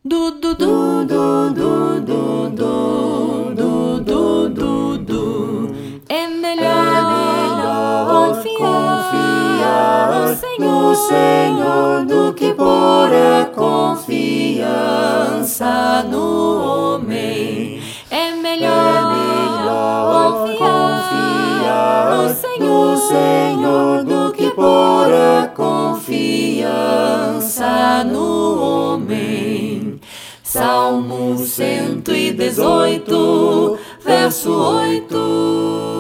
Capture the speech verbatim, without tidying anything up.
Du, du, du, du, du, du, du, du, du, du, du. É melhor, É melhor confiar, confiar no Senhor do que pôr a confiança no homem. É melhor, É melhor confiar no Senhor do que pôr a confiança no homem. Salmo cento e dezoito, verso oito.